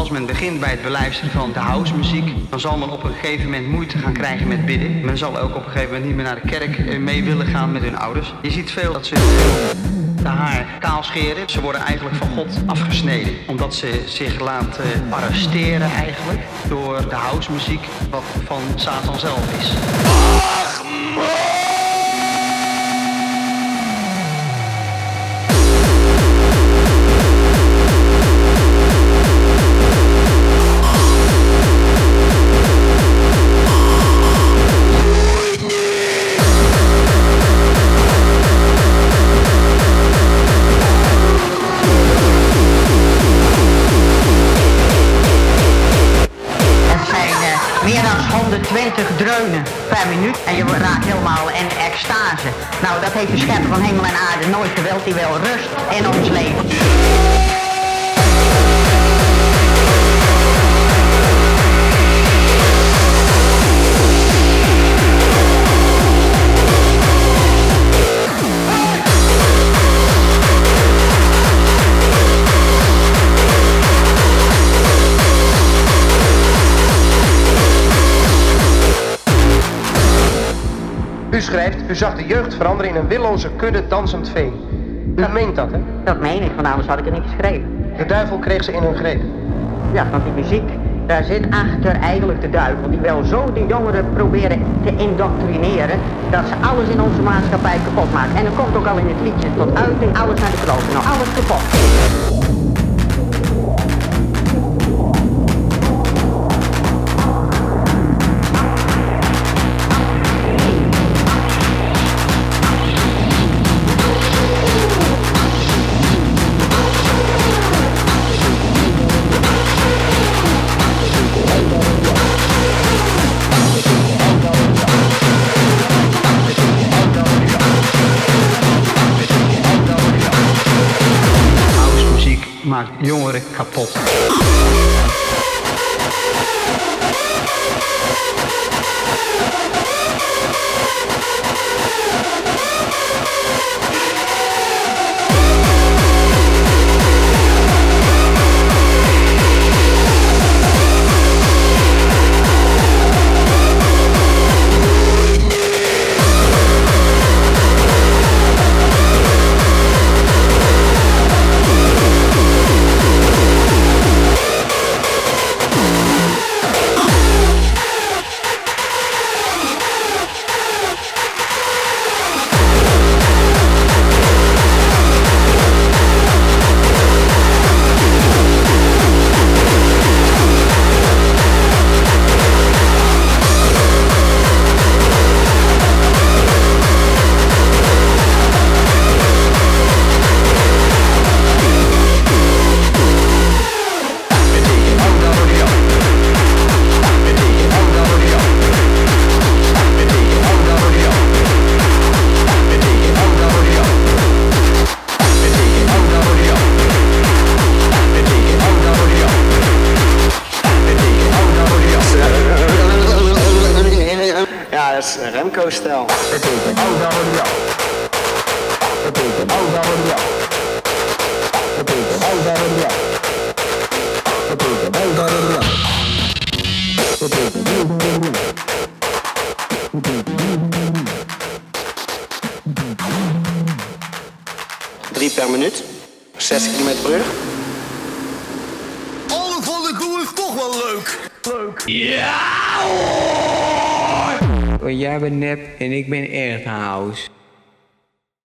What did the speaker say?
als men begint bij het beluisteren van de housemuziek, dan zal men op een gegeven moment moeite gaan krijgen met bidden. Men zal ook op een gegeven moment niet meer naar de kerk mee willen gaan met hun ouders. Je ziet veel dat ze de haar kaal scheren. Ze worden eigenlijk van God afgesneden. Omdat ze zich laten arresteren eigenlijk door de housemuziek wat van Satan zelf is. Meer dan 120 dreunen per minuut en je raakt helemaal in extase. Nou, dat heeft de schepper van hemel en aarde nooit gewild. Die wil rust in ons leven. U schrijft, u zag de jeugd veranderen in een willoze kudde dansend vee. U meent dat, hè? Dat meen ik, want anders had ik het niet geschreven. De duivel kreeg ze in hun greep. Ja, want die muziek, daar zit achter eigenlijk de duivel. Die wil zo de jongeren proberen te indoctrineren, dat ze alles in onze maatschappij kapot maken. En dat komt ook al in het liedje tot uiting, alles naar de kloot. Nou, alles kapot. Maakt jongeren kapot. Ja, dat is een Remco-stijl. Drie per minuut, 60 km per uur. Alle van de doel is toch wel leuk. Ja hoor! Want jij bent nep en ik ben echt house.